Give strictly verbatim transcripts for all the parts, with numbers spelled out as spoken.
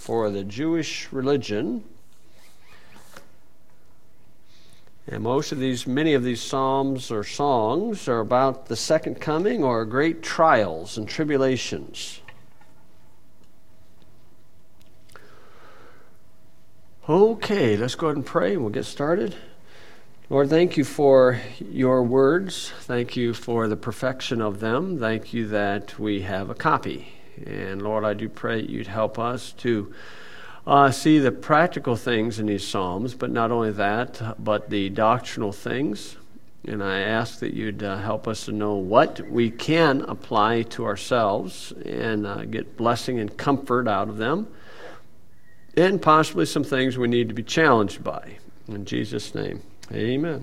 for the Jewish religion. And most of these, many of these psalms or songs are about the second coming or great trials and tribulations. Okay, let's go ahead and pray and we'll get started. Lord, thank you for your words. Thank you for the perfection of them. Thank you that we have a copy. And Lord, I do pray you'd help us to uh, see the practical things in these Psalms, but not only that, but the doctrinal things. And I ask that you'd uh, help us to know what we can apply to ourselves and uh, get blessing and comfort out of them, and possibly some things we need to be challenged by. In Jesus' name, amen.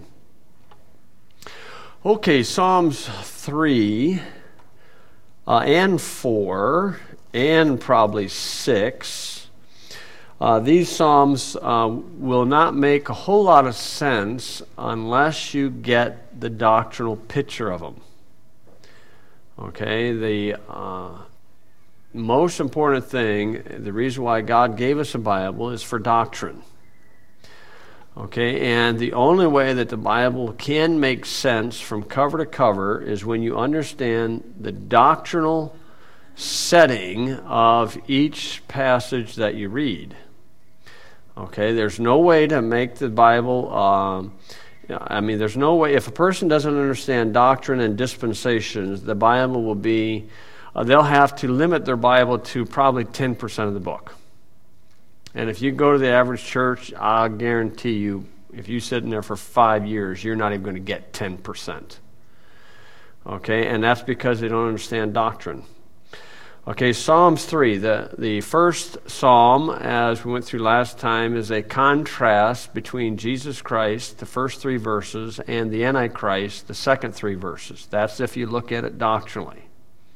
Okay, Psalms three uh, and four and probably six. Uh, these Psalms uh, will not make a whole lot of sense unless you get the doctrinal picture of them. Okay, the uh, most important thing, the reason why God gave us a Bible is for doctrine. Okay, and the only way that the Bible can make sense from cover to cover is when you understand the doctrinal setting of each passage that you read. Okay, there's no way to make the Bible, um, I mean, there's no way, if a person doesn't understand doctrine and dispensations, the Bible will be, uh, they'll have to limit their Bible to probably ten percent of the book. And if you go to the average church, I'll guarantee you, if you sit in there for five years, you're not even going to get ten percent. Okay, and that's because they don't understand doctrine. Okay, Psalms three, the, the first psalm, as we went through last time, is a contrast between Jesus Christ, the first three verses, and the Antichrist, the second three verses. That's if you look at it doctrinally.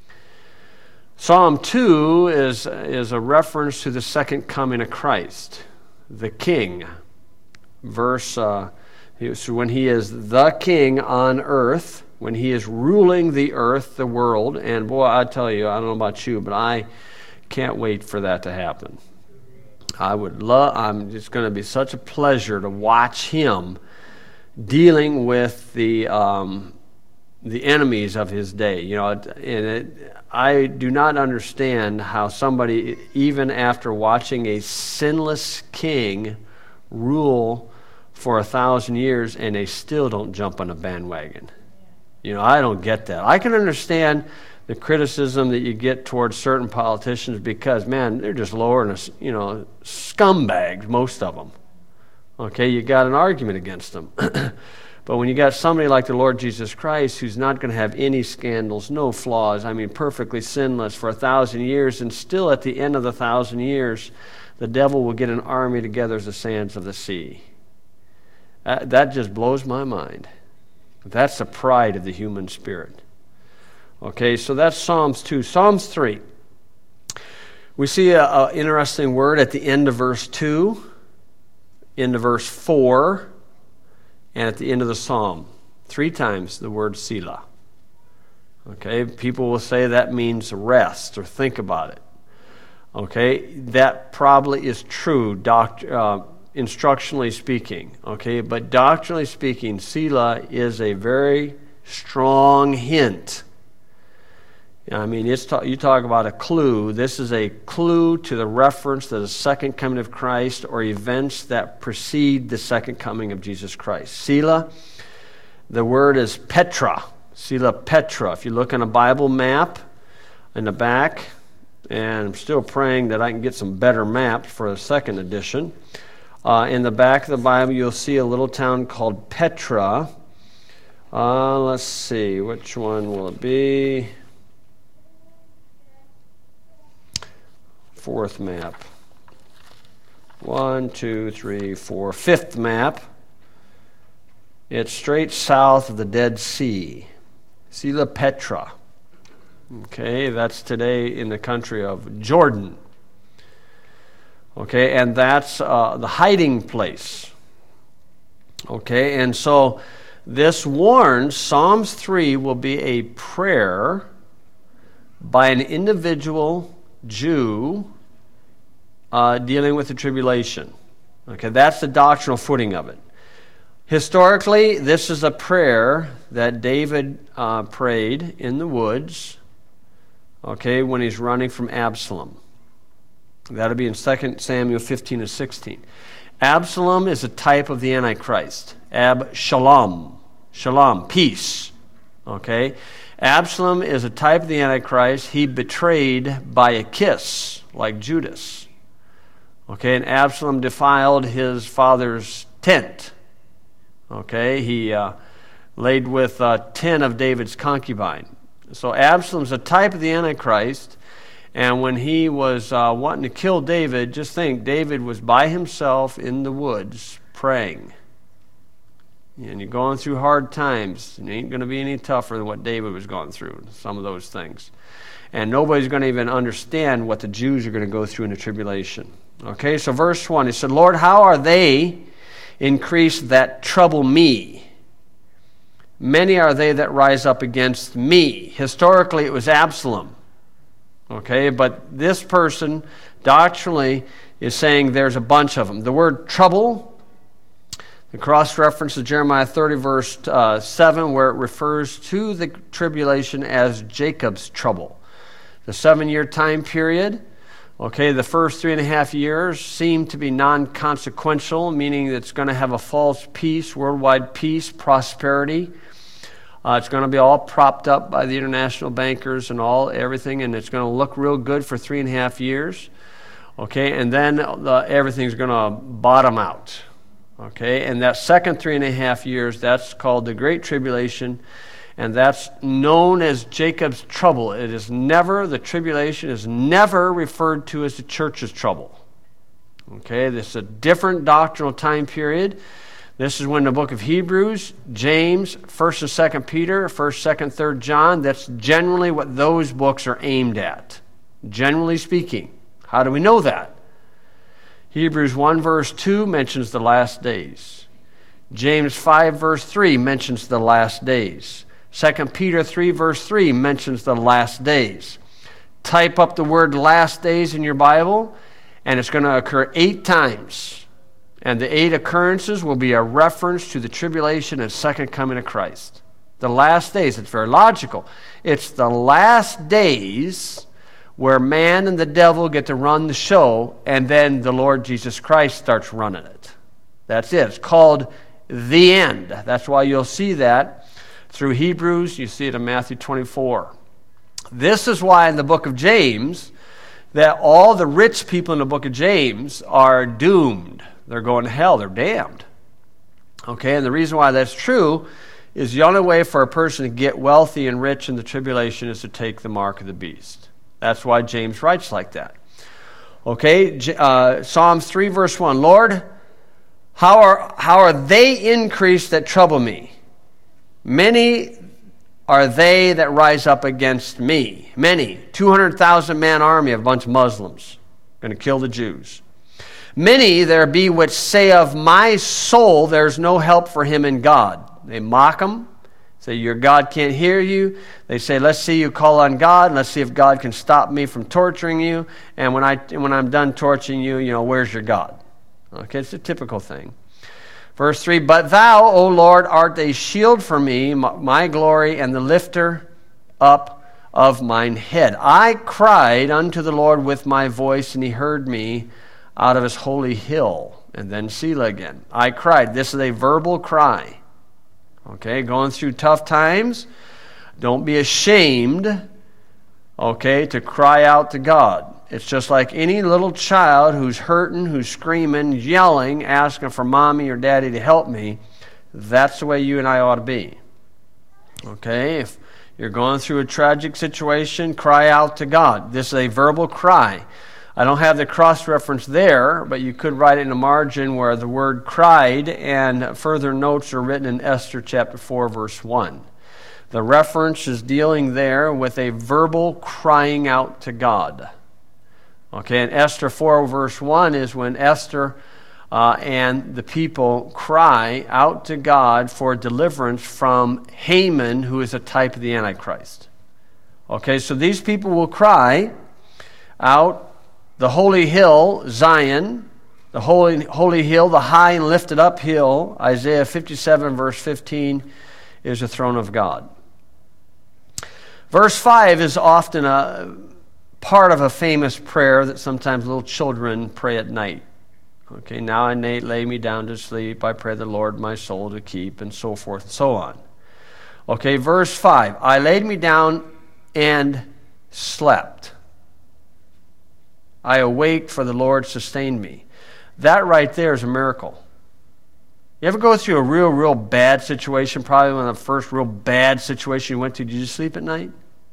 Psalm two is, is a reference to the second coming of Christ, the King. Verse, uh, when he is the King on earth, when he is ruling the earth, the world, and boy, I tell you, I don't know about you, but I can't wait for that to happen. I would love, I'm it's going to be such a pleasure to watch him dealing with the um, the enemies of his day. You know, and it, I do not understand how somebody, even after watching a sinless king rule for a thousand years, and they still don't jump on a bandwagon. You know, I don't get that. I can understand the criticism that you get towards certain politicians because, man, they're just lowering us, you know, scumbags, most of them. Okay, you got an argument against them. But when you got somebody like the Lord Jesus Christ who's not going to have any scandals, no flaws, I mean, perfectly sinless for a thousand years, and still at the end of the thousand years, the devil will get an army together as the sands of the sea. Uh, that just blows my mind. That's the pride of the human spirit. Okay, so that's Psalms two. Psalms three. We see an interesting word at the end of verse two, end of verse four, and at the end of the psalm. Three times the word Selah. Okay, people will say that means rest or think about it. Okay, that probably is true, doctor. Uh, instructionally speaking, okay? But doctrinally speaking, Selah is a very strong hint. I mean, it's ta- you talk about a clue. This is a clue to the reference to the second coming of Christ or events that precede the second coming of Jesus Christ. Selah, the word is Petra. Selah Petra. If you look on a Bible map in the back, and I'm still praying that I can get some better maps for the second edition. Uh, in the back of the Bible, you'll see a little town called Petra. Uh, let's see, which one will it be? Fourth map. One, two, three, four. Fifth map. It's straight south of the Dead Sea. Selah Petra. Okay, that's today in the country of Jordan. Okay, and that's uh, the hiding place. Okay, and so this warns, Psalms three will be a prayer by an individual Jew uh, dealing with the tribulation. Okay, that's the doctrinal footing of it. Historically, this is a prayer that David uh, prayed in the woods, okay, when he's running from Absalom. That'll be in Second Samuel fifteen and sixteen. Absalom is a type of the Antichrist. Ab Shalom. Shalom, peace. Okay? Absalom is a type of the Antichrist. He betrayed by a kiss, like Judas. Okay, and Absalom defiled his father's tent. Okay, he uh, laid with uh, ten of David's concubines. So Absalom's a type of the Antichrist, and when he was uh, wanting to kill David, just think, David was by himself in the woods praying. And you're going through hard times. It ain't going to be any tougher than what David was going through, some of those things. And nobody's going to even understand what the Jews are going to go through in the tribulation. Okay, so verse one, he said, Lord, how are they increased that trouble me? Many are they that rise up against me. Historically, it was Absalom. Okay, but this person doctrinally is saying there's a bunch of them. The word trouble, the cross-reference to Jeremiah thirty, verse uh, seven, where it refers to the tribulation as Jacob's trouble. The seven-year time period, okay, the first three and a half years seem to be non-consequential, meaning it's going to have a false peace, worldwide peace, prosperity. Uh, it's going to be all propped up by the international bankers and all everything, and it's going to look real good for three and a half years. Okay, and then the, everything's going to bottom out. Okay, and that second three and a half years, that's called the Great Tribulation, and that's known as Jacob's trouble. It is never, the tribulation is never referred to as the church's trouble. Okay, this is a different doctrinal time period. This is when the book of Hebrews, James, First and Second Peter, First, Second, Third John, that's generally what those books are aimed at, generally speaking. How do we know that? Hebrews one verse two mentions the last days. James five verse three mentions the last days. Second Peter three verse three mentions the last days. Type up the word last days in your Bible, and it's going to occur eight times. And the eight occurrences will be a reference to the tribulation and second coming of Christ. The last days, it's very logical. It's the last days where man and the devil get to run the show, and then the Lord Jesus Christ starts running it. That's it. It's called the end. That's why you'll see that through Hebrews. You see it in Matthew twenty-four. This is why in the book of James, that all the rich people in the book of James are doomed. They're going to hell. They're damned. Okay, and the reason why that's true is the only way for a person to get wealthy and rich in the tribulation is to take the mark of the beast. That's why James writes like that. Okay, uh, Psalms three verse one, Lord, how are, how are they increased that trouble me? Many are they that rise up against me. Many, two hundred thousand man army of a bunch of Muslims, going to kill the Jews. Many there be which say of my soul, there's no help for him in God. They mock him, say your God can't hear you. They say, let's see you call on God, and let's see if God can stop me from torturing you. And when, I, when I'm done torturing you, you know, where's your God? Okay, it's a typical thing. Verse three, but thou, O Lord, art a shield for me, my glory, and the lifter up of mine head. I cried unto the Lord with my voice, and he heard me out of his holy hill. And then Selah again. I cried. This is a verbal cry. Okay, going through tough times. Don't be ashamed, okay, to cry out to God. It's just like any little child who's hurting, who's screaming, yelling, asking for mommy or daddy to help me. That's the way you and I ought to be. Okay, if you're going through a tragic situation, cry out to God. This is a verbal cry. I don't have the cross-reference there, but you could write it in a margin where the word cried, and further notes are written in Esther chapter four, verse one. The reference is dealing there with a verbal crying out to God. Okay, and Esther four, verse one is when Esther uh, and the people cry out to God for deliverance from Haman, who is a type of the Antichrist. Okay, so these people will cry out the holy hill, Zion, the holy, holy hill, the high and lifted up hill, Isaiah fifty-seven, verse fifteen, is the throne of God. Verse five is often a part of a famous prayer that sometimes little children pray at night. Okay, now I lay me down to sleep. I pray the Lord my soul to keep, and so forth and so on. Okay, verse five. I laid me down and slept. I awaked, for the Lord sustained me. That right there is a miracle. You ever go through a real, real bad situation? Probably one of the first real bad situation you went to. Did you sleep at night?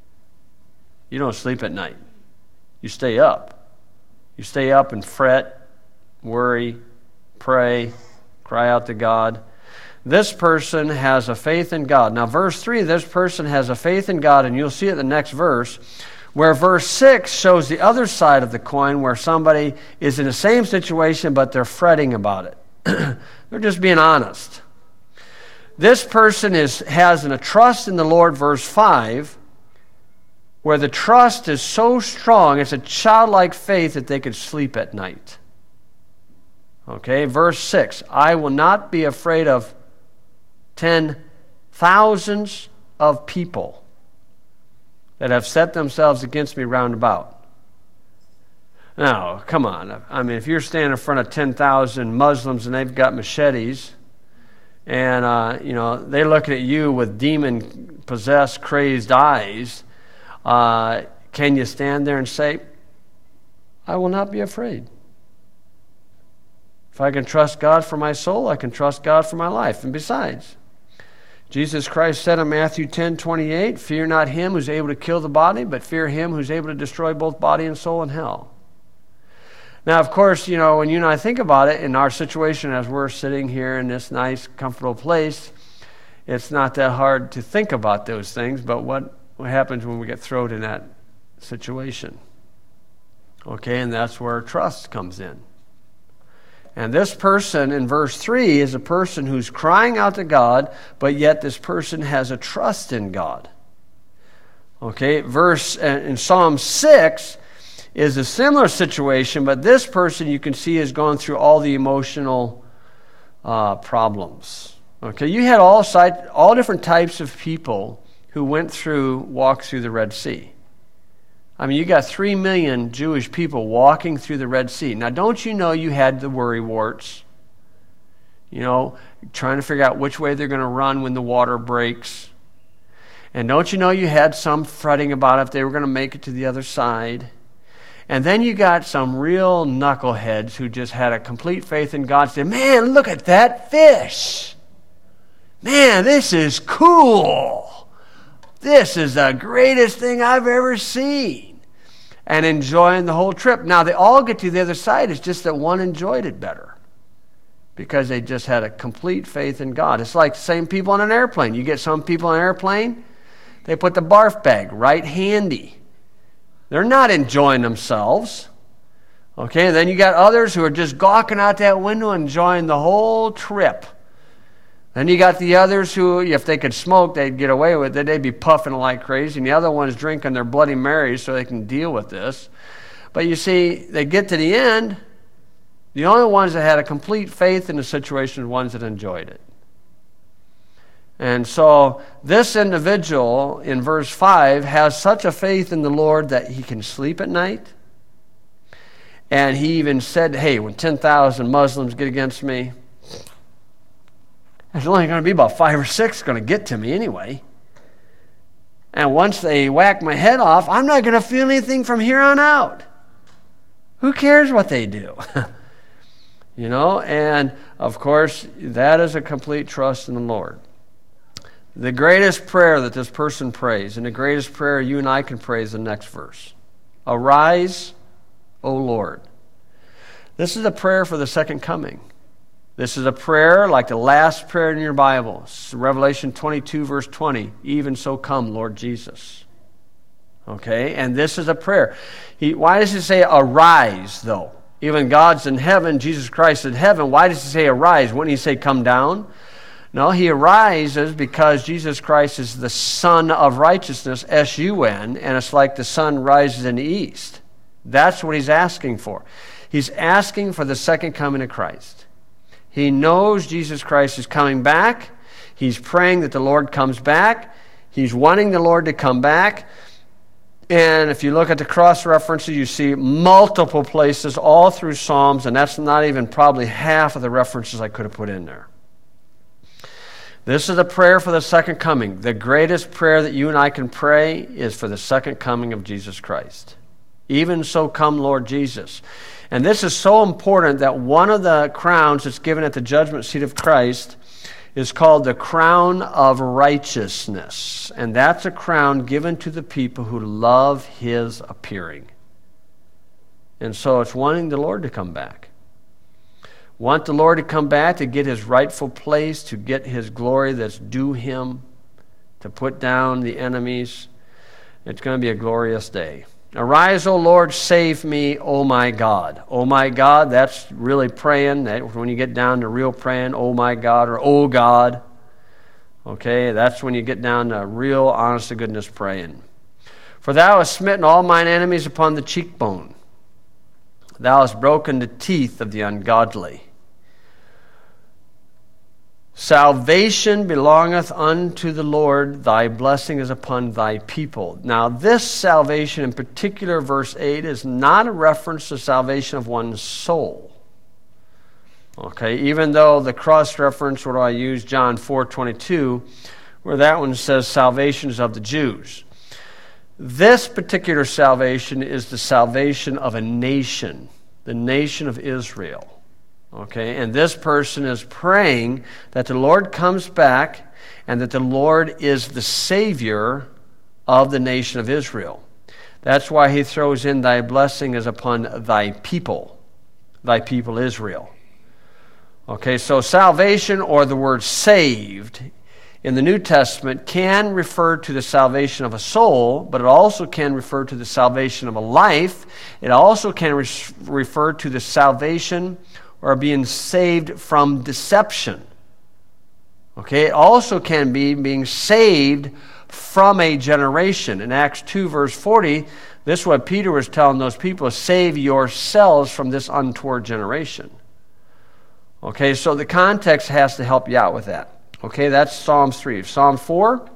You don't sleep at night. You stay up. You stay up and fret, worry, pray, cry out to God. This person has a faith in God. Now, verse three, this person has a faith in God, and you'll see it in the next verse, where verse six shows the other side of the coin, where somebody is in the same situation, but they're fretting about it. They're just being honest. This person is has a trust in the Lord, verse five, where the trust is so strong, it's a childlike faith that they could sleep at night. Okay, verse six, I will not be afraid of ten thousands of people that have set themselves against me round about. Now, come on. I mean, if you're standing in front of ten thousand Muslims and they've got machetes, and, uh, you know, they're looking at you with demon-possessed, crazed eyes, uh, can you stand there and say, I will not be afraid? If I can trust God for my soul, I can trust God for my life. And besides, Jesus Christ said in Matthew ten twenty-eight, fear not him who's able to kill the body, but fear him who's able to destroy both body and soul in hell. Now, of course, you know, when you and I think about it, in our situation as we're sitting here in this nice, comfortable place, it's not that hard to think about those things, but what, what happens when we get thrown in that situation? Okay, and that's where trust comes in. And this person in verse three is a person who's crying out to God, but yet this person has a trust in God. Okay, verse in Psalm six is a similar situation, but this person you can see is going through all the emotional uh, problems. Okay, you had all side, all different types of people who went through, walked through the Red Sea. I mean, you got three million Jewish people walking through the Red Sea. Now, don't you know you had the worry warts? You know, trying to figure out which way they're going to run when the water breaks. And don't you know you had some fretting about if they were going to make it to the other side? And then you got some real knuckleheads who just had a complete faith in God. Said, man, look at that fish. Man, this is cool. This is the greatest thing I've ever seen. And enjoying the whole trip. Now, they all get to the other side. It's just that one enjoyed it better because they just had a complete faith in God. It's like the same people on an airplane. You get some people on an airplane, they put the barf bag right handy. They're not enjoying themselves. Okay, and then you got others who are just gawking out that window, enjoying the whole trip. Then you got the others who, if they could smoke, they'd get away with it. They'd be puffing like crazy. And the other ones drinking their Bloody Marys so they can deal with this. But you see, they get to the end, the only ones that had a complete faith in the situation are the ones that enjoyed it. And so this individual in verse five has such a faith in the Lord that he can sleep at night. And he even said, hey, when ten thousand Muslims get against me, there's only going to be about five or six going to get to me anyway. And once they whack my head off, I'm not going to feel anything from here on out. Who cares what they do? You know, and of course, that is a complete trust in the Lord. The greatest prayer that this person prays, and the greatest prayer you and I can pray is the next verse. Arise, O Lord. This is a prayer for the second coming. This is a prayer like the last prayer in your Bible. Revelation twenty-two, verse twenty. Even so come, Lord Jesus. Okay, and this is a prayer. He, why does he say arise, though? Even God's in heaven, Jesus Christ in heaven. Why does he say arise? Wouldn't he say come down? No, he arises because Jesus Christ is the Sun of Righteousness, S U N, and it's like the sun rises in the east. That's what he's asking for. He's asking for the second coming of Christ. He knows Jesus Christ is coming back. He's praying that the Lord comes back. He's wanting the Lord to come back. And if you look at the cross references, you see multiple places all through Psalms, and that's not even probably half of the references I could have put in there. This is a prayer for the second coming. The greatest prayer that you and I can pray is for the second coming of Jesus Christ. Even so come, Lord Jesus. And this is so important that one of the crowns that's given at the judgment seat of Christ is called the crown of righteousness. And that's a crown given to the people who love his appearing. And so it's wanting the Lord to come back. Want the Lord to come back to get his rightful place, to get his glory that's due him, to put down the enemies. It's going to be a glorious day. Arise, O Lord, save me, O my God. O my God, that's really praying. That when you get down to real praying, O my God, or O God. Okay, that's when you get down to real, honest-to-goodness praying. For thou hast smitten all mine enemies upon the cheekbone. Thou hast broken the teeth of the ungodly. Salvation belongeth unto the Lord, thy blessing is upon thy people. Now this salvation, in particular verse eight, is not a reference to salvation of one's soul. Okay, even though the cross reference, what do I use, John four twenty-two, where that one says salvation is of the Jews. This particular salvation is the salvation of a nation, the nation of Israel. Okay, and this person is praying that the Lord comes back and that the Lord is the Savior of the nation of Israel. That's why he throws in thy blessing is upon thy people, thy people Israel. Okay, so salvation, or the word saved, in the New Testament can refer to the salvation of a soul, but it also can refer to the salvation of a life. It also can re- refer to the salvation or being saved from deception. Okay, it also can be being saved from a generation. In Acts two, verse forty, this is what Peter was telling those people, save yourselves from this untoward generation. Okay, so the context has to help you out with that. Okay, that's Psalms three. Psalm four.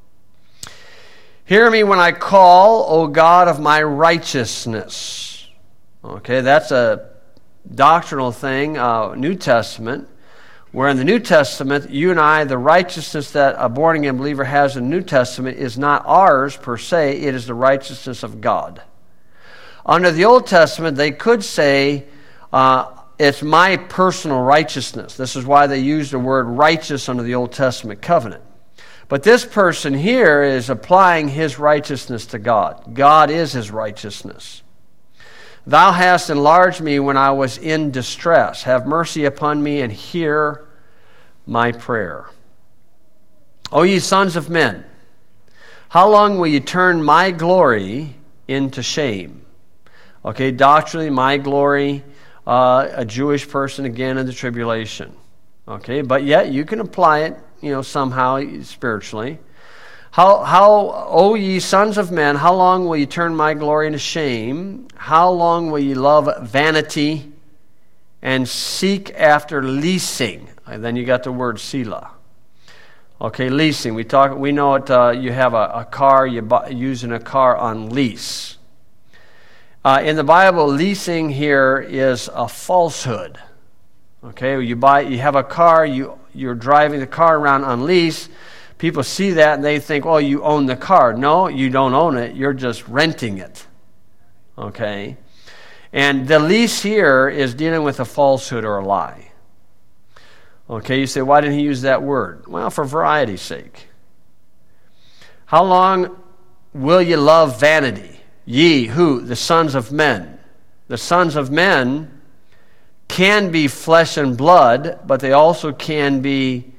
Hear me when I call, O God of my righteousness. Okay, that's a doctrinal thing, uh, New Testament, where in the New Testament, you and I, the righteousness that a born-again believer has in the New Testament is not ours per se, it is the righteousness of God. Under the Old Testament, they could say, uh, it's my personal righteousness. This is why they use the word righteous under the Old Testament covenant. But this person here is applying his righteousness to God. God is his righteousness. Thou hast enlarged me when I was in distress. Have mercy upon me and hear my prayer. O ye sons of men, how long will ye turn my glory into shame? Okay, doctrinally, my glory, uh, a Jewish person again in the tribulation. Okay, but yet you can apply it, you know, somehow spiritually. How, how, O ye sons of men, how long will ye turn my glory into shame? How long will ye love vanity and seek after leasing? And then you got the word Selah. Okay, leasing. We talk. We know it. Uh, you have a, a car. You buy, using a car on lease. Uh, in the Bible, leasing here is a falsehood. Okay, you buy. You have a car. You you're driving the car around on lease. People see that and they think, oh, you own the car. No, you don't own it. You're just renting it. Okay? And the lease here is dealing with a falsehood or a lie. Okay, you say, why didn't he use that word? Well, for variety's sake. How long will you love vanity? Ye, who? The sons of men. The sons of men can be flesh and blood, but they also can be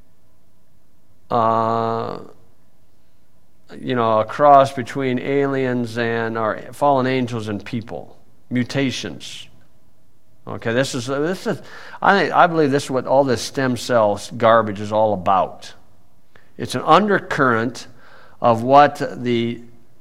Uh, you know, a cross between aliens and or fallen angels and people, mutations. Okay, this is this is. I think I believe this is what all this stem cell garbage is all about. It's an undercurrent of what the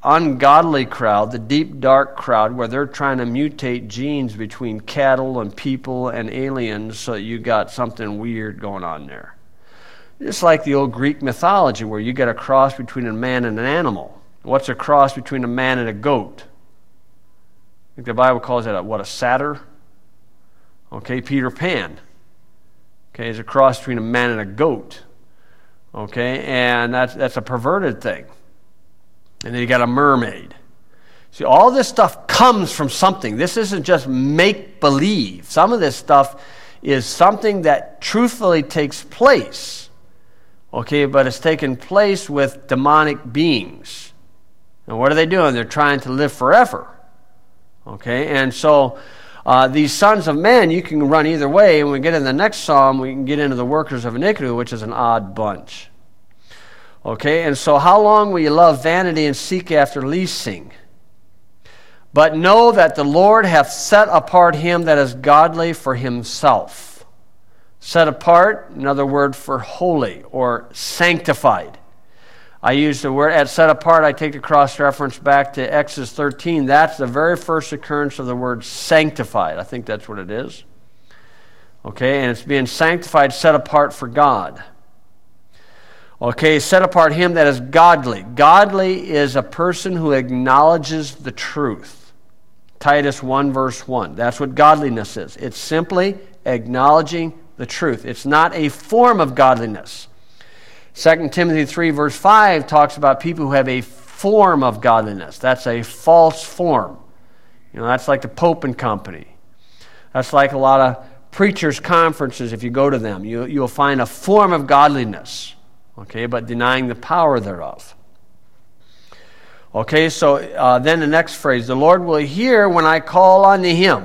ungodly crowd, the deep, dark crowd, where they're trying to mutate genes between cattle and people and aliens, so you got something weird going on there. Just like the old Greek mythology, where you get a cross between a man and an animal. What's a cross between a man and a goat? I think the Bible calls it a, what, a satyr? Okay, Peter Pan. Okay, it's a cross between a man and a goat. Okay, and that's that's a perverted thing. And then you got a mermaid. See, all this stuff comes from something. This isn't just make-believe. Some of this stuff is something that truthfully takes place. Okay, but it's taken place with demonic beings. And what are they doing? They're trying to live forever. Okay, and so uh, these sons of men, you can run either way. And when we get in the next psalm, we can get into the workers of iniquity, which is an odd bunch. Okay, and so how long will you love vanity and seek after leasing? But know that the Lord hath set apart him that is godly for himself. Set apart, another word for holy or sanctified. I use the word, at set apart, I take the cross-reference back to Exodus thirteen. That's the very first occurrence of the word sanctified. I think that's what it is. Okay, and it's being sanctified, set apart for God. Okay, set apart him that is godly. Godly is a person who acknowledges the truth. Titus one verse one. That's what godliness is. It's simply acknowledging the truth. It's not a form of godliness. Second Timothy three verse five talks about people who have a form of godliness. That's a false form. You know, that's like the Pope and Company. That's like a lot of preachers' conferences. If you go to them, you, you'll find a form of godliness. Okay, but denying the power thereof. Okay, so uh, then the next phrase, the Lord will hear when I call unto him.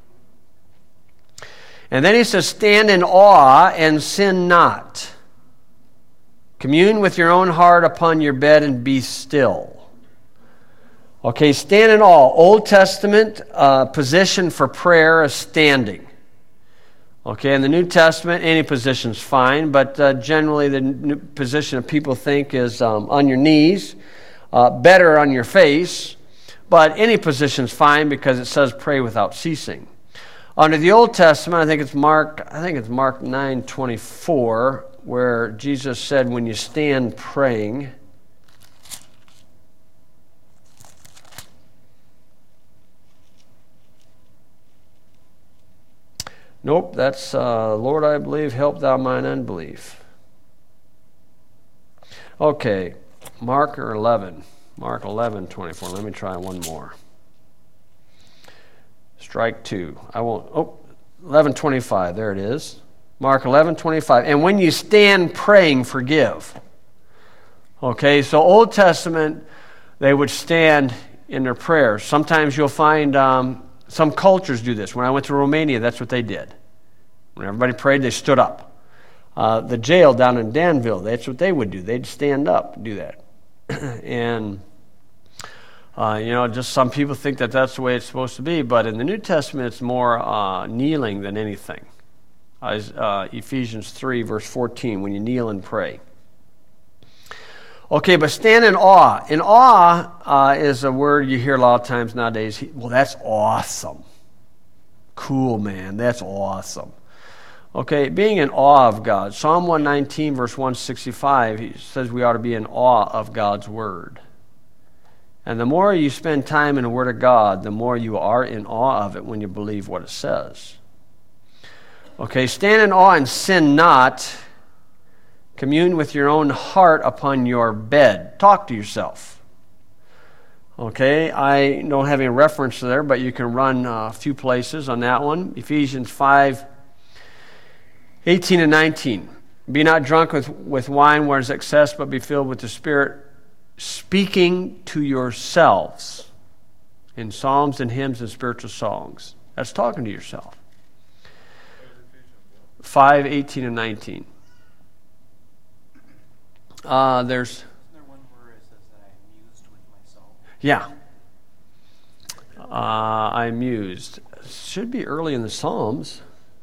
And then he says, stand in awe and sin not. Commune with your own heart upon your bed and be still. Okay, stand in awe. Old Testament uh, position for prayer is standing. Okay, in the New Testament, any position's fine, but uh, generally the new position that people think is um, on your knees, uh, better on your face, but any position's fine because it says pray without ceasing. Under the Old Testament, I think it's Mark, I think it's Mark nine twenty-four, where Jesus said, when you stand praying, nope, that's, uh, Lord, I believe, help thou mine unbelief. Okay, Mark eleven. Mark eleven twenty-four. Let me try one more. Strike two. I won't, oh, eleven twenty-five, there it is. Mark eleven twenty-five. And when you stand praying, forgive. Okay, so Old Testament, they would stand in their prayers. Sometimes you'll find um, some cultures do this. When I went to Romania, that's what they did. When everybody prayed, they stood up. Uh, the jail down in Danville, that's what they would do. They'd stand up and do that. and, uh, you know, just some people think that that's the way it's supposed to be. But in the New Testament, it's more uh, kneeling than anything. Uh, Ephesians three, verse fourteen, when you kneel and pray. Okay, but stand in awe. In awe uh, is a word you hear a lot of times nowadays. Well, that's awesome. Cool, man. That's awesome. Okay, being in awe of God. Psalm one nineteen, verse one sixty-five, he says we ought to be in awe of God's word. And the more you spend time in the word of God, the more you are in awe of it when you believe what it says. Okay, stand in awe and sin not. Commune with your own heart upon your bed. Talk to yourself. Okay, I don't have any reference there, but you can run a few places on that one. Ephesians five, eighteen and nineteen. Be not drunk with, with wine where is excess, but be filled with the Spirit, speaking to yourselves in psalms and hymns and spiritual songs. That's talking to yourself. five, eighteen, and nineteen. Uh, there's... Isn't there one where it says that I mused with myself? Yeah. Uh, I mused. Should be early in the Psalms.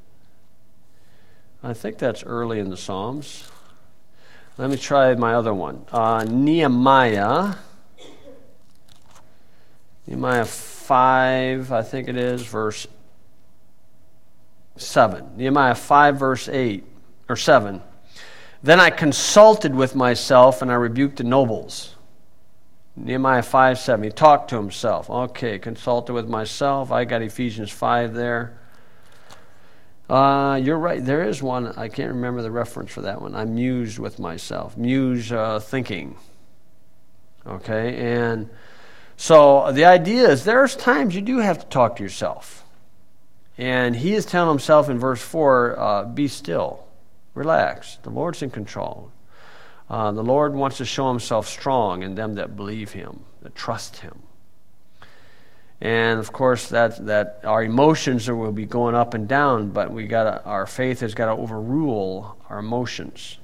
I think that's early in the Psalms. Let me try my other one. Uh, Nehemiah. Nehemiah five, I think it is, verse seven. Nehemiah five, verse eight, or seven. Then I consulted with myself, and I rebuked the nobles. Nehemiah five, seven. He talked to himself. Okay, consulted with myself. I got Ephesians five there. Uh, you're right. There is one. I can't remember the reference for that one. I mused with myself. Muse uh, thinking. Okay, and so the idea is there's times you do have to talk to yourself. And he is telling himself in verse four, uh, be still, relax. The Lord's in control. Uh, the Lord wants to show himself strong in them that believe him, that trust him. And of course, that that our emotions will be going up and down, but we got our faith has got to overrule our emotions.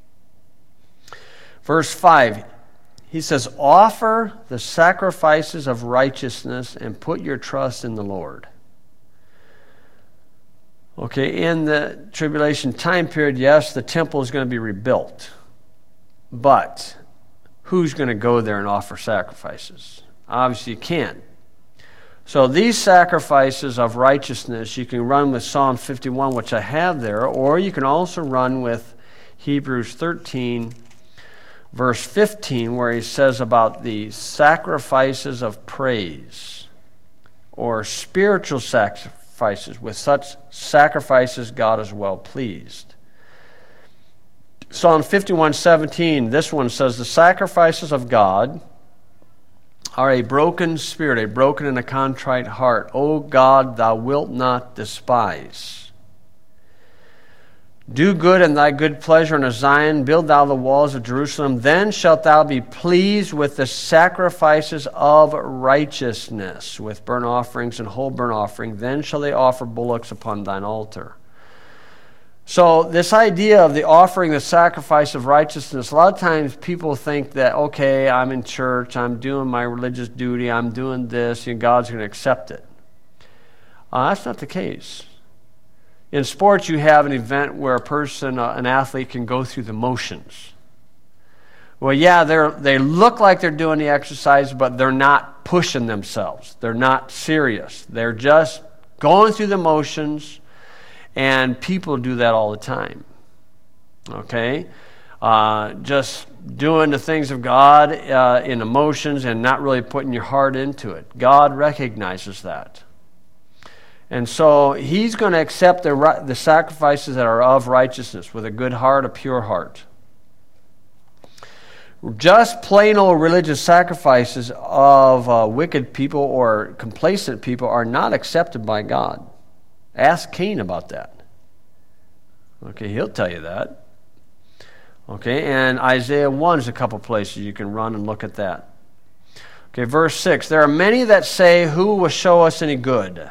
Verse five, he says, offer the sacrifices of righteousness and put your trust in the Lord. Okay, in the tribulation time period, yes, the temple is going to be rebuilt. But who's going to go there and offer sacrifices? Obviously, you can't. So these sacrifices of righteousness, you can run with Psalm fifty-one, which I have there, or you can also run with Hebrews thirteen, verse fifteen, where he says about the sacrifices of praise, or spiritual sacrifices. With such sacrifices, God is well pleased. Psalm fifty-one, seventeen, this one says, the sacrifices of God are a broken spirit, a broken and a contrite heart. O God, thou wilt not despise. Do good in thy good pleasure in Zion, build thou the walls of Jerusalem. Then shalt thou be pleased with the sacrifices of righteousness, with burnt offerings and whole burnt offering. Then shall they offer bullocks upon thine altar. So this idea of the offering the sacrifice of righteousness, a lot of times people think that, okay, I'm in church, I'm doing my religious duty, I'm doing this, and God's going to accept it. Uh, that's not the case. In sports, you have an event where a person, uh, an athlete, can go through the motions. Well, yeah, they they look like they're doing the exercise, but they're not pushing themselves. They're not serious. They're just going through the motions. And people do that all the time, okay? Uh, just doing the things of God uh, in emotions and not really putting your heart into it. God recognizes that. And so he's going to accept the, the sacrifices that are of righteousness with a good heart, a pure heart. Just plain old religious sacrifices of uh, wicked people or complacent people are not accepted by God. Ask Cain about that. Okay, he'll tell you that. Okay, and Isaiah one is a couple places you can run and look at that. Okay, verse six. There are many that say, who will show us any good?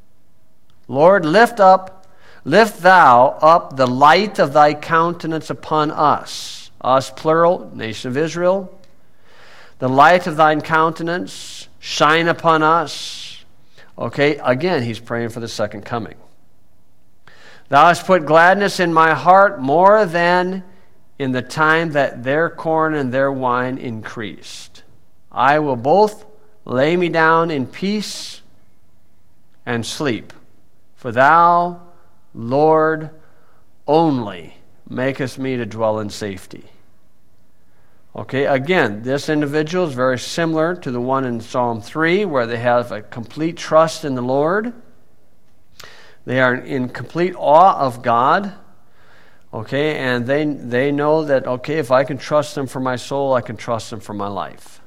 Lord, lift up, lift thou up the light of thy countenance upon us. Us, plural, nation of Israel. The light of thine countenance shine upon us. Okay, again, he's praying for the second coming. Thou hast put gladness in my heart more than in the time that their corn and their wine increased. I will both lay me down in peace and sleep. For thou, Lord, only makest me to dwell in safety. Okay, again, this individual is very similar to the one in Psalm three, where they have a complete trust in the Lord. They are in complete awe of God. Okay, and they they know that, okay, if I can trust Him for my soul, I can trust Him for my life.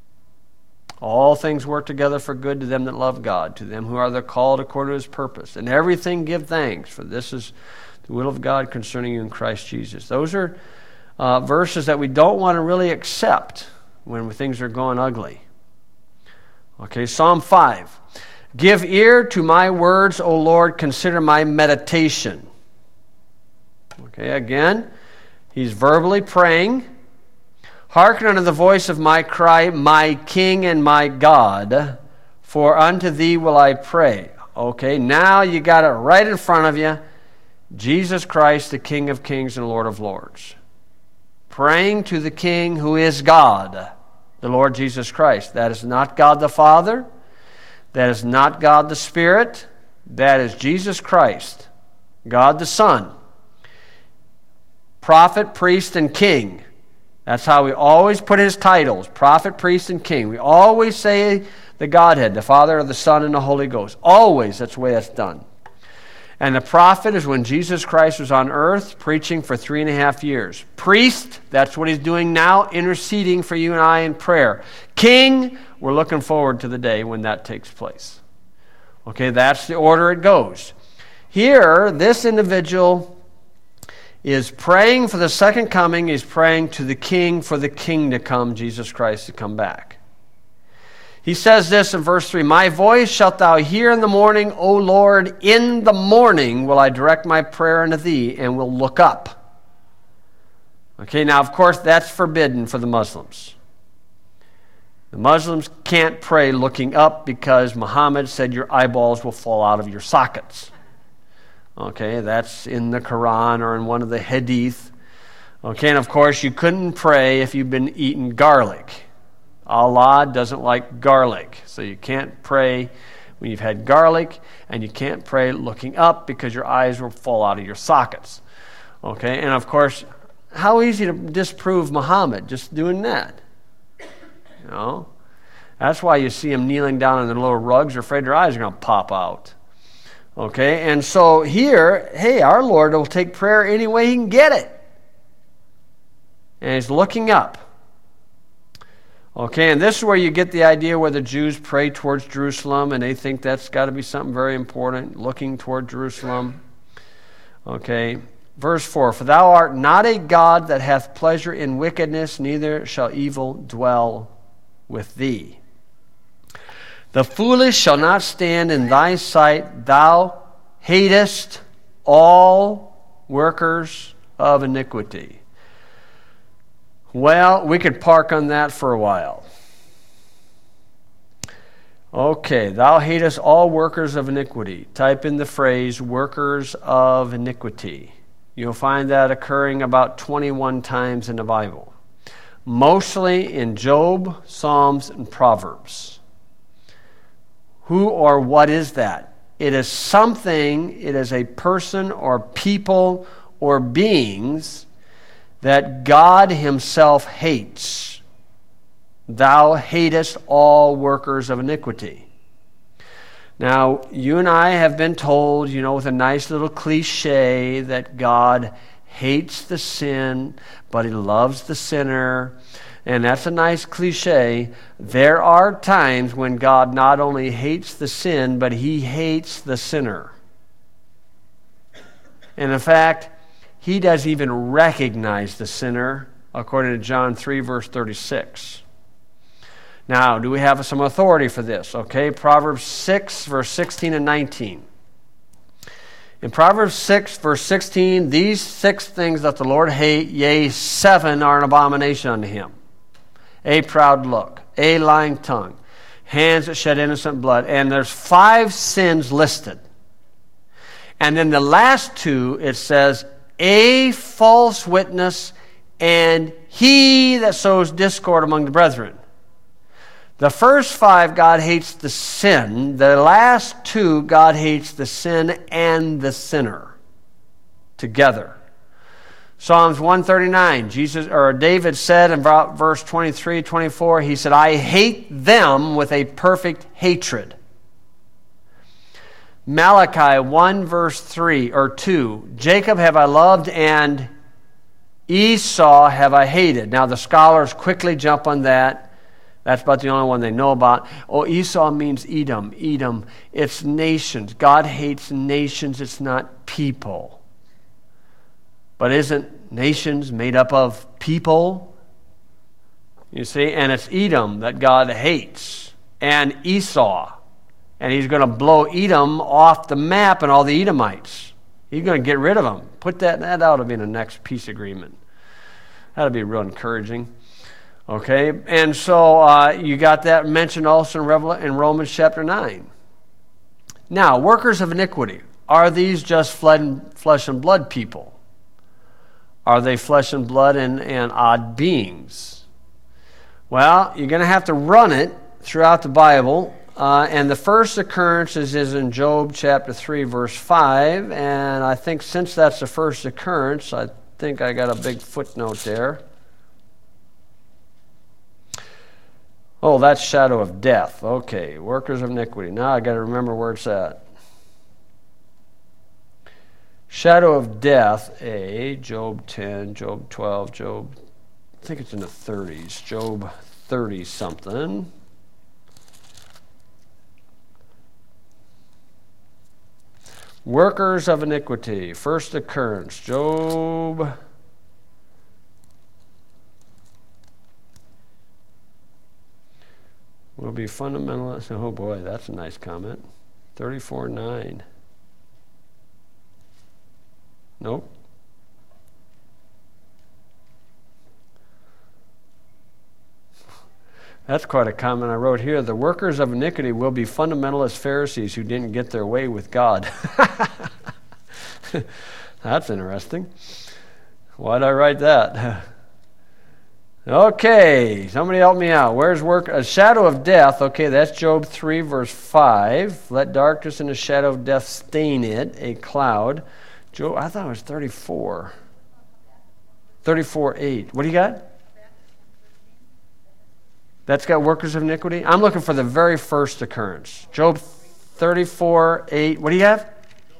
All things work together for good to them that love God, to them who are the called according to His purpose. And everything give thanks, for this is the will of God concerning you in Christ Jesus. Those are uh, verses that we don't want to really accept when things are going ugly. Okay, Psalm five. Give ear to my words, O Lord, consider my meditation. Okay, again, he's verbally praying. Hearken unto the voice of my cry, my King and my God, for unto thee will I pray. Okay, now you got it right in front of you. Jesus Christ, the King of kings and Lord of lords. Praying to the King who is God. the Lord Jesus Christ. That is not God the Father. That is not God the Spirit. That is Jesus Christ, God the Son. Prophet, priest, and king. That's how we always put his titles, prophet, priest, and king. We always say the Godhead, the Father, the Son, and the Holy Ghost. Always, that's the way that's done. And the prophet is when Jesus Christ was on earth preaching for three and a half years. Priest, that's what he's doing now, interceding for you and I in prayer. King, we're looking forward to the day when that takes place. Okay, that's the order it goes. Here, this individual is praying for the second coming. He's praying to the King for the King to come, Jesus Christ, to come back. He says this in verse three, "My voice shalt thou hear in the morning, O Lord, in the morning will I direct my prayer unto thee, and will look up." Okay, now of course that's forbidden for the Muslims. The Muslims can't pray looking up because Muhammad said your eyeballs will fall out of your sockets. Okay, that's in the Quran or in one of the hadith. Okay, and of course you couldn't pray if you've been eating garlic. Allah doesn't like garlic, so you can't pray when you've had garlic, and you can't pray looking up because your eyes will fall out of your sockets. Okay, and of course, how easy to disprove Muhammad just doing that? You know, that's why you see them kneeling down on their little rugs. They're afraid their eyes are going to pop out. Okay, and so here, hey, our Lord will take prayer any way he can get it. And he's looking up. Okay, and this is where you get the idea where the Jews pray towards Jerusalem, and they think that's got to be something very important, looking toward Jerusalem. Okay, verse four, "For thou art not a God that hath pleasure in wickedness, neither shall evil dwell with thee. The foolish shall not stand in thy sight. Thou hatest all workers of iniquity." Well, we could park on that for a while. Okay, "Thou hatest all workers of iniquity." Type in the phrase, workers of iniquity. You'll find that occurring about twenty-one times in the Bible. Mostly in Job, Psalms, and Proverbs. Who or what is that? It is something, it is a person or people or beings that God himself hates. Thou hatest all workers of iniquity. Now, you and I have been told, you know, with a nice little cliche that God hates the sin, but he loves the sinner. And that's a nice cliche. There are times when God not only hates the sin, but he hates the sinner. And in fact, he doesn't even recognize the sinner, according to John three, verse thirty-six. Now, do we have some authority for this? Okay, Proverbs six, verse sixteen and nineteen. In Proverbs six, verse sixteen, "These six things that the Lord hate, yea, seven are an abomination unto him. A proud look, a lying tongue, hands that shed innocent blood." And there's five sins listed. And then the last two, it says, "a false witness, and he that sows discord among the brethren." The first five, God hates the sin. The last two, God hates the sin and the sinner together. Psalms one thirty-nine, Jesus or David said in verse twenty-three, twenty-four, he said, "I hate them with a perfect hatred." Malachi one, verse three or two, "Jacob have I loved, and Esau have I hated." Now the scholars quickly jump on that. That's about the only one they know about. Oh, Esau means Edom. Edom, it's nations. God hates nations, it's not people. But isn't nations made up of people? You see, and it's Edom that God hates, and Esau. And he's going to blow Edom off the map and all the Edomites. He's going to get rid of them. Put that, that ought to be in the next peace agreement. That would be real encouraging. Okay, and so uh, you got that mentioned also in, Revel- in Romans chapter nine. Now, workers of iniquity, are these just flesh and blood people? Are they flesh and blood and, and odd beings? Well, you're going to have to run it throughout the Bible. Uh, and the first occurrence is, is in Job chapter three, verse five. And I think since that's the first occurrence, I think I got a big footnote there. Oh, that's shadow of death. Okay, workers of iniquity. Now I got to remember where it's at. Shadow of death, A, Job ten, Job twelve, Job, I think it's in the thirties, Job thirty something. Workers of iniquity, first occurrence, Job will be fundamentalist. Oh boy, that's a nice comment. thirty-four nine. Nope. That's quite a comment I wrote here. The workers of iniquity will be fundamentalist Pharisees who didn't get their way with God. That's interesting. Why'd I write that? Okay, somebody help me out. Where's work? A shadow of death. Okay, that's Job three, verse five. Let darkness and the shadow of death stain it, a cloud. Job, I thought it was thirty-four. thirty-four eight. What do you got? That's got workers of iniquity? I'm looking for the very first occurrence. Job thirty-four eight. What do you have?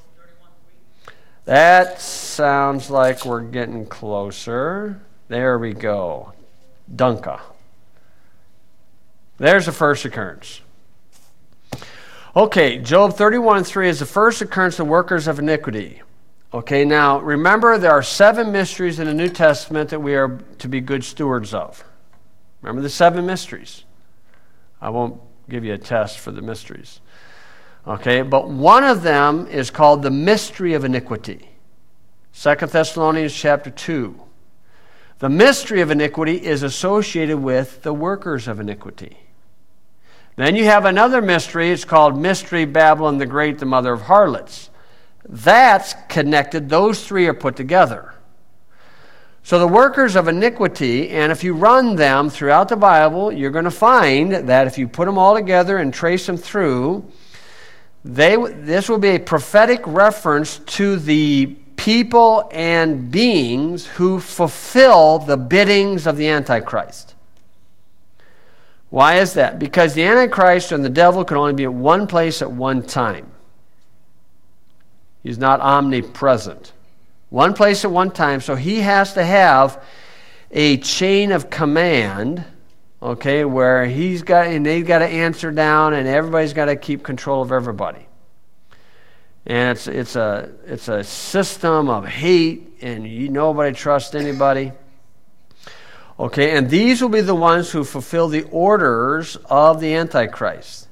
That sounds like we're getting closer. There we go. Dunka. There's the first occurrence. Okay, Job thirty-one three is the first occurrence of workers of iniquity. Okay, now remember there are seven mysteries in the New Testament that we are to be good stewards of. Remember the seven mysteries. I won't give you a test for the mysteries. Okay, but one of them is called the mystery of iniquity. Second Thessalonians chapter two. The mystery of iniquity is associated with the workers of iniquity. Then you have another mystery. It's called Mystery Babylon the Great, the mother of harlots. That's connected. Those three are put together. So the workers of iniquity, and if you run them throughout the Bible, you're going to find that if you put them all together and trace them through, they this will be a prophetic reference to the people and beings who fulfill the biddings of the Antichrist. Why is that? Because the Antichrist and the devil can only be at one place at one time. He's not omnipresent. One place at one time, so he has to have a chain of command, okay, where he's got, and they've got to answer down, and everybody's got to keep control of everybody. And it's it's a it's a system of hate, and you nobody trusts anybody. Okay, and these will be the ones who fulfill the orders of the Antichrist.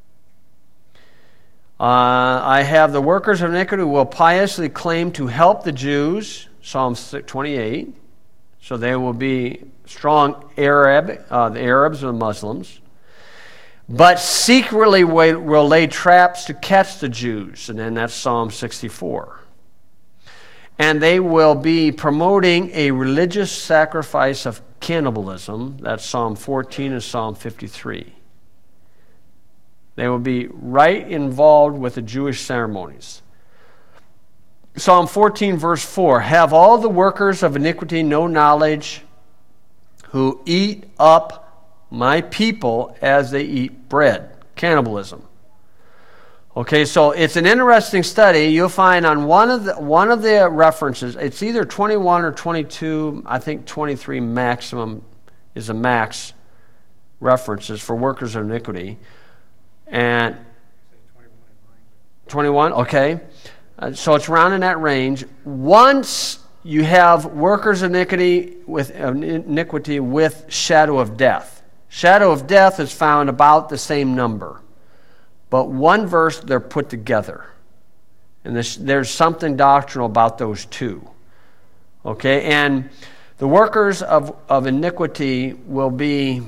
Uh, I have the workers of iniquity who will piously claim to help the Jews, Psalm twenty-eight. So they will be strong Arab, uh, the Arabs or the Muslims. But secretly will lay traps to catch the Jews. And then that's Psalm sixty-four. And they will be promoting a religious sacrifice of cannibalism. That's Psalm fourteen and Psalm fifty-three. They will be right involved with the Jewish ceremonies. Psalm fourteen, verse four, have all the workers of iniquity no knowledge who eat up my people as they eat bread. Cannibalism. Okay, so it's an interesting study. You'll find on one of the one of the references, it's either twenty-one or twenty-two, I think twenty-three maximum is a max references for workers of iniquity. And twenty-one, okay. Uh, so it's around in that range. Once you have workers of iniquity with uh, iniquity with shadow of death. Shadow of death is found about the same number. But one verse, they're put together. And this, there's something doctrinal about those two. Okay, and the workers of, of iniquity will be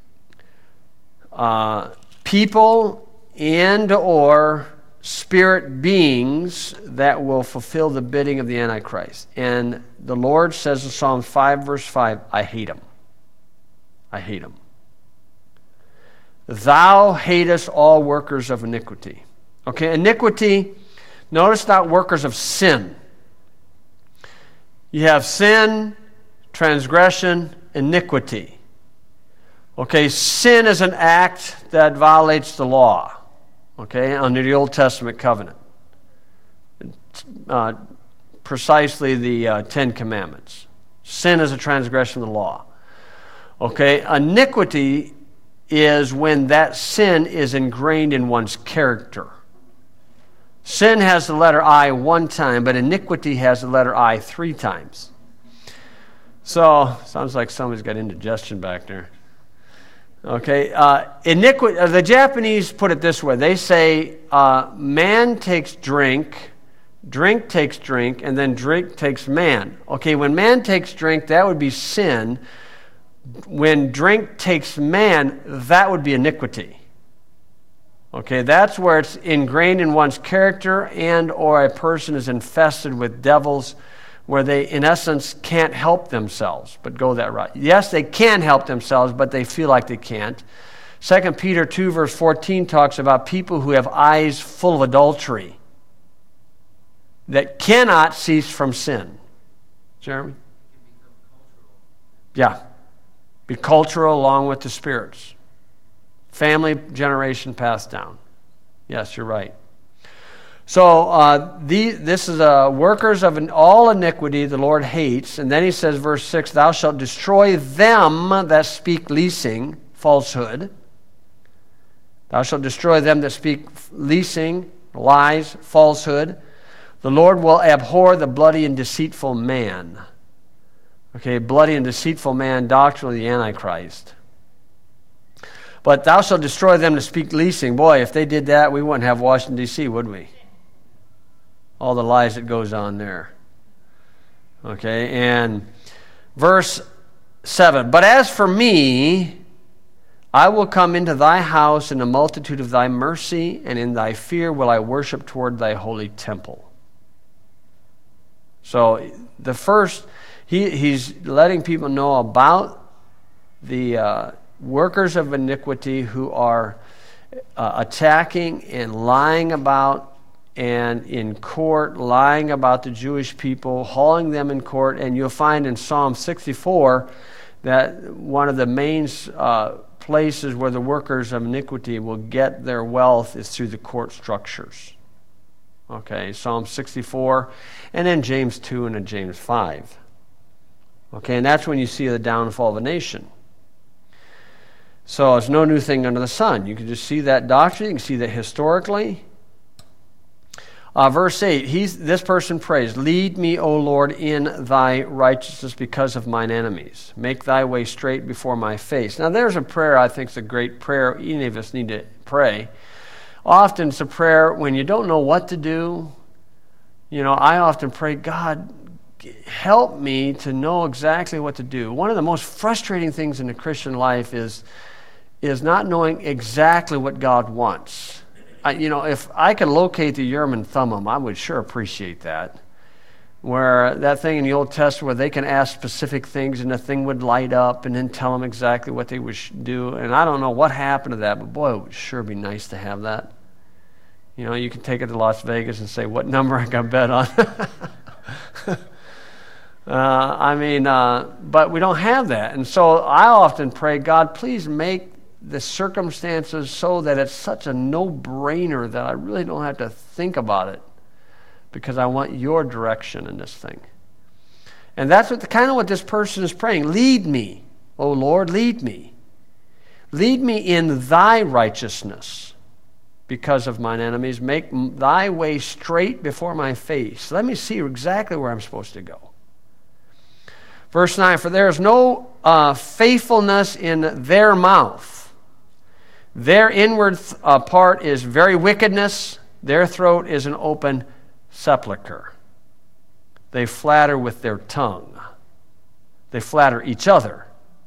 uh, people and or spirit beings that will fulfill the bidding of the Antichrist. And the Lord says in Psalm five, verse five, I hate them. I hate them. Thou hatest all workers of iniquity. Okay, iniquity, notice not workers of sin. You have sin, transgression, iniquity. Okay, sin is an act that violates the law, okay, under the Old Testament covenant. Uh, precisely the uh, Ten Commandments. Sin is a transgression of the law. Okay, iniquity is when that sin is ingrained in one's character. Sin has the letter I one time, but iniquity has the letter I three times. So, sounds like somebody's got indigestion back there. Okay, uh, iniquity, uh, the Japanese put it this way. They say, uh, man takes drink, drink takes drink, and then drink takes man. Okay, when man takes drink, that would be sin. When drink takes man, that would be iniquity. Okay, that's where it's ingrained in one's character, and or a person is infested with devils where they, in essence, can't help themselves, but go that route. Yes, they can help themselves, but they feel like they can't. Second Peter two, verse fourteen talks about people who have eyes full of adultery that cannot cease from sin. Jeremy? Yeah. Be cultural along with the spirits. Family generation passed down. Yes, you're right. So uh, the, this is uh, workers of an, all iniquity the Lord hates. And then he says, verse six, thou shalt destroy them that speak leasing, falsehood. Thou shalt destroy them that speak leasing, lies, falsehood. The Lord will abhor the bloody and deceitful man. Okay, bloody and deceitful man, doctrine of the Antichrist. But thou shalt destroy them that speak leasing. Boy, if they did that, we wouldn't have Washington, D C, would we? All the lies that goes on there. Okay, and verse seven. But as for me, I will come into thy house in the multitude of thy mercy, and in thy fear will I worship toward thy holy temple. So the first, he, he's letting people know about the uh, workers of iniquity who are uh, attacking and lying about and in court, lying about the Jewish people, hauling them in court. And you'll find in Psalm sixty-four that one of the main uh, places where the workers of iniquity will get their wealth is through the court structures. Okay, Psalm sixty-four, and then James two and then James five. Okay, and that's when you see the downfall of a nation. So it's no new thing under the sun. You can just see that doctrine. You can see that historically. Uh, verse eight, he's, this person prays, lead me, O Lord, in thy righteousness because of mine enemies. Make thy way straight before my face. Now there's a prayer I think is a great prayer any of us need to pray. Often it's a prayer when you don't know what to do. You know, I often pray, God, help me to know exactly what to do. One of the most frustrating things in the Christian life is, is not knowing exactly what God wants. I, you know, if I could locate the Urim and Thummim, I would sure appreciate that. Where that thing in the Old Testament where they can ask specific things and the thing would light up and then tell them exactly what they would do. And I don't know what happened to that, but boy, it would sure be nice to have that. You know, you can take it to Las Vegas and say, what number I got bet on. uh, I mean, uh, but we don't have that. And so I often pray, God, please make the circumstances so that it's such a no-brainer that I really don't have to think about it because I want your direction in this thing. And that's what the, kind of what this person is praying. Lead me, O Lord, lead me. Lead me in thy righteousness because of mine enemies. Make thy way straight before my face. Let me see exactly where I'm supposed to go. Verse nine, for there is no uh, faithfulness in their mouth. Their inward th- uh, part is very wickedness. Their throat is an open sepulcher. They flatter with their tongue. They flatter each other.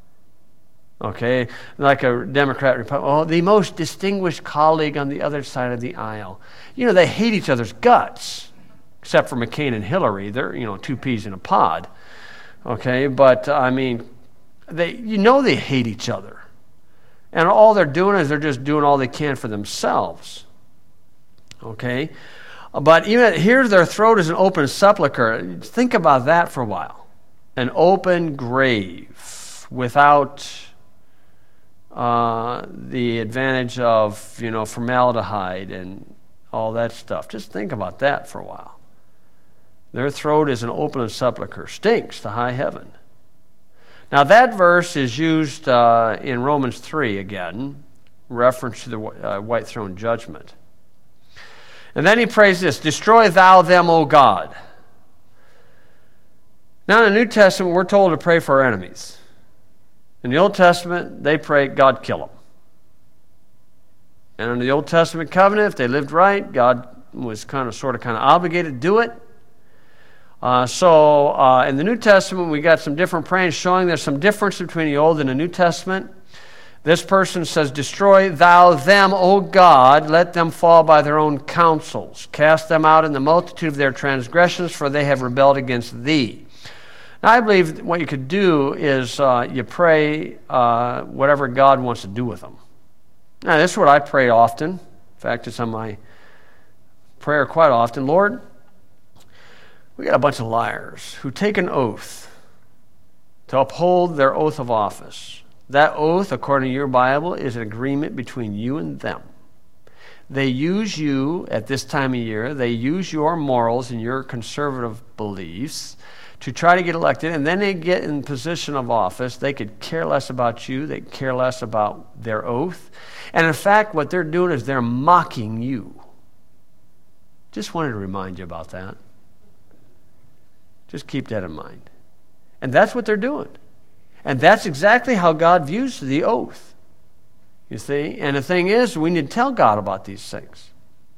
Okay? Like a Democrat, Republican. Oh, the most distinguished colleague on the other side of the aisle. You know, they hate each other's guts. Except for McCain and Hillary. They're, you know, two peas in a pod. Okay? But, I mean, they, you know they hate each other. And all they're doing is they're just doing all they can for themselves. Okay? But even here, their throat is an open sepulcher. Think about that for a while. An open grave without uh, the advantage of, you know, formaldehyde and all that stuff. Just think about that for a while. Their throat is an open sepulcher. Stinks to high heaven. Now that verse is used uh, in Romans three again, reference to the uh, white throne judgment. And then he prays this, destroy thou them, O God. Now in the New Testament, we're told to pray for our enemies. In the Old Testament, they pray, God kill them. And in the Old Testament covenant, if they lived right, God was kind of, sort of, kind of obligated to do it. Uh, so uh, in the New Testament, we got some different praying showing there's some difference between the Old and the New Testament. This person says, destroy thou them, O God, let them fall by their own counsels. Cast them out in the multitude of their transgressions, for they have rebelled against thee. Now, I believe what you could do is uh, you pray uh, whatever God wants to do with them. Now, this is what I pray often. In fact, it's on my prayer quite often. Lord, we got a bunch of liars who take an oath to uphold their oath of office. That oath, according to your Bible, is an agreement between you and them. They use you at this time of year. They use your morals and your conservative beliefs to try to get elected, and then they get in position of office. They could care less about you. They care less about their oath. And in fact, what they're doing is they're mocking you. Just wanted to remind you about that. Just keep that in mind. And that's what they're doing. And that's exactly how God views the oath. You see? And the thing is, we need to tell God about these things.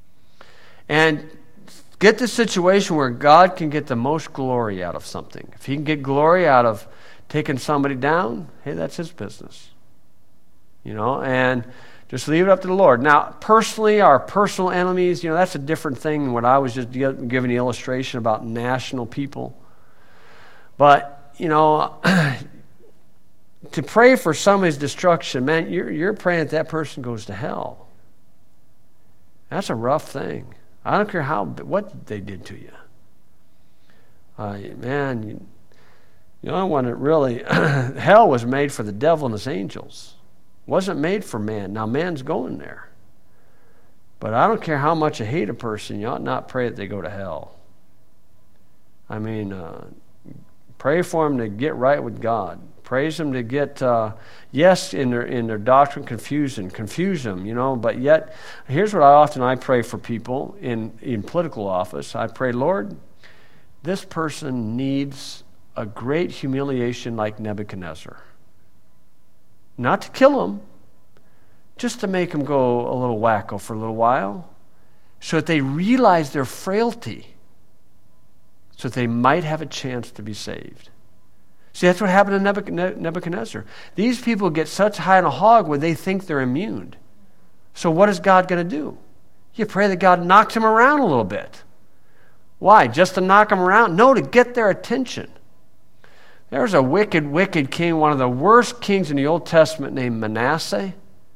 And get the situation where God can get the most glory out of something. If he can get glory out of taking somebody down, hey, that's his business. You know, and just leave it up to the Lord. Now, personally, our personal enemies, you know, that's a different thing than what I was just giving the illustration about national people. But, you know, to pray for somebody's destruction, man, you're, you're praying that that person goes to hell. That's a rough thing. I don't care how what they did to you. Uh, man, you, you know, when it really, hell was made for the devil and his angels. It wasn't made for man. Now, man's going there. But I don't care how much you hate a person, you ought not pray that they go to hell. I mean, uh, pray for them to get right with God. Praise them to get, uh, yes, in their in their doctrine, confusion, confuse them, you know. But yet, here's what I often I pray for people in, in political office. I pray, Lord, this person needs a great humiliation like Nebuchadnezzar. Not to kill him, just to make him go a little wacko for a little while, so that they realize their frailty, so that they might have a chance to be saved. See, that's what happened to Nebuchadnezzar. These people get such high on a hog where they think they're immune. So what is God going to do? You pray that God knocks them around a little bit. Why? Just to knock them around? No, to get their attention. There was a wicked, wicked king, one of the worst kings in the Old Testament, named Manasseh.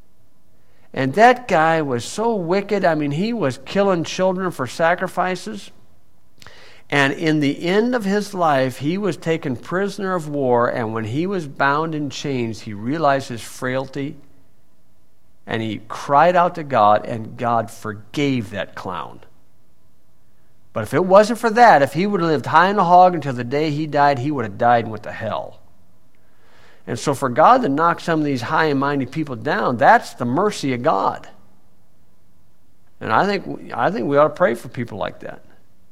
And that guy was so wicked. I mean, he was killing children for sacrifices. And in the end of his life, he was taken prisoner of war, and when he was bound in chains, he realized his frailty, and he cried out to God, and God forgave that clown. But if it wasn't for that, if he would have lived high in the hog until the day he died, he would have died and went to hell. And so for God to knock some of these high and mighty people down, that's the mercy of God. And I think, I think we ought to pray for people like that.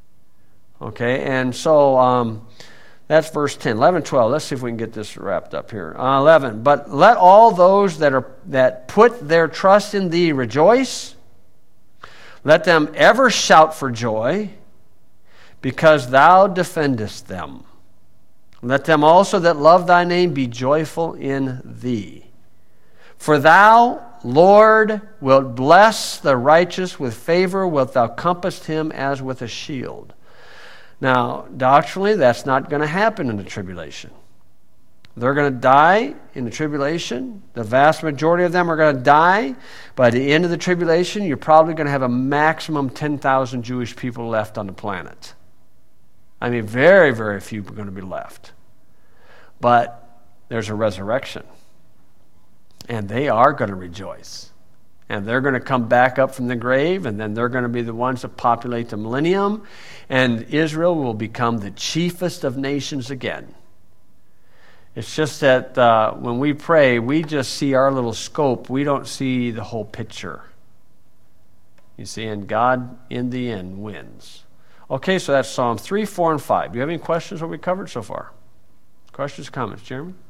Okay, and so um, that's verse ten. eleven, twelve. Let's see if we can get this wrapped up here. Uh, eleven. But let all those that are that put their trust in thee rejoice. Let them ever shout for joy, because thou defendest them. Let them also that love thy name be joyful in thee. For thou, Lord, wilt bless the righteous with favor, wilt thou compass him as with a shield. Now, doctrinally, that's not going to happen in the tribulation. They're going to die in the tribulation. The vast majority of them are going to die. By the end of the tribulation, you're probably going to have a maximum ten thousand Jewish people left on the planet. I mean, very, very few are going to be left. But there's a resurrection. And they are going to rejoice. And they're going to come back up from the grave, and then they're going to be the ones that populate the millennium. And Israel will become the chiefest of nations again. It's just that uh, when we pray, we just see our little scope. We don't see the whole picture. You see, and God, in the end, wins. Okay, so that's Psalm three, four, and five. Do you have any questions on what we covered so far? Questions, comments, Jeremy?